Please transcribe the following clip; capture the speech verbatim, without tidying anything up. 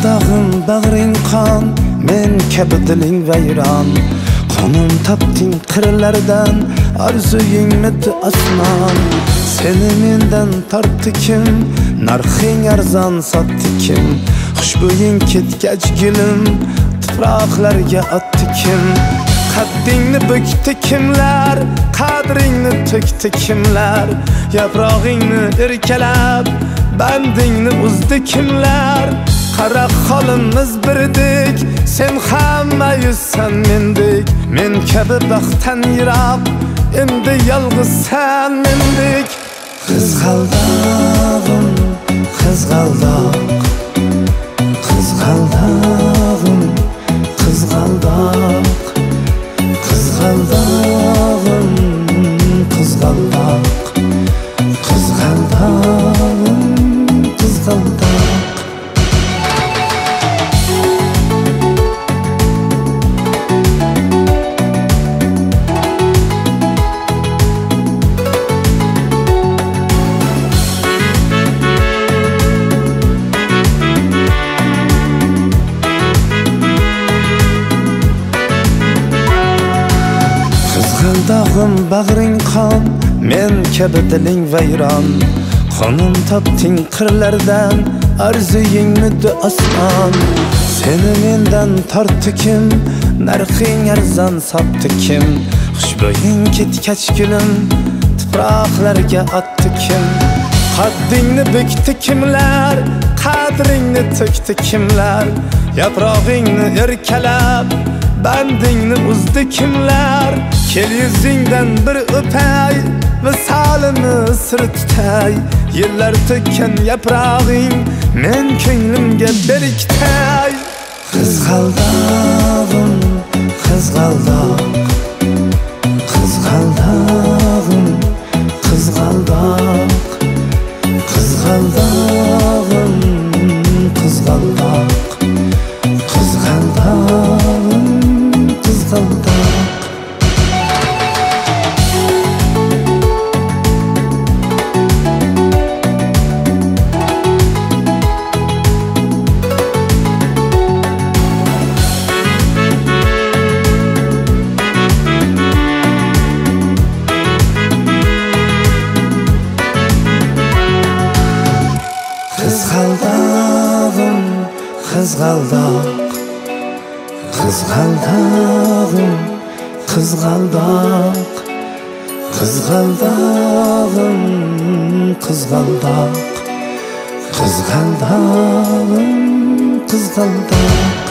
Kızgaldağım bağrın kan, men kabi diling vayron. Qonun tapding qirlardan, arzuyingmidi osmon. Seni mendan tortdi kim, narxing arzon sotdi kim. Xushbo'ying ketgach gulim, tuproqlarga otdi kim. Qaddingni bukdi kimlar, qadringni to'kdi kimlar. Yaprog'ingni erkalab, bandingni uzdi kimlar. Qara holimiz birdek, sen hamma yuzsan mendek. Men kabi baxtdan yiroq, endi yolg'iz sen mendek. Qizg'aldog'im, qizg'aldoq, qizg'aldog'im, qizg'aldoq, qizg'aldog'im, qizg'aldoq, qizg'aldog'im, qizg'aldoq. Qizg'aldog'im bag'ring qon, men kabi diling vayron. Qonun topding qirlardan, arzuyingmidi osmon. Seni mendan tortdi kim, narxing arzon sotdi kim. Xushbo'ying ketgach gulim, tuproqlarga otdi kim. Qaddingni bukdi kimlar, qadringni to'kdi kimlar. Yaprog'ingni erkalab, bandingni uzdi kimlar. Kel yuzingdan bir o'pay, visolini sir tutay. Yillar to'kkan yaprog'ing, men ko'nglimga berktay. Qizg'aldog'im, qizg'aldoq, qizg'aldog'im, qizg'aldoq, qizg'aldog'im, qizg'aldoq, qizg'aldog'im, qizg'aldoq. Qizg'aldog'im, qizg'aldoq, qizg'aldog'im, qizg'aldoq, qizg'aldog'im, qizg'aldoq, qizg'aldog'im, qizg'aldoq.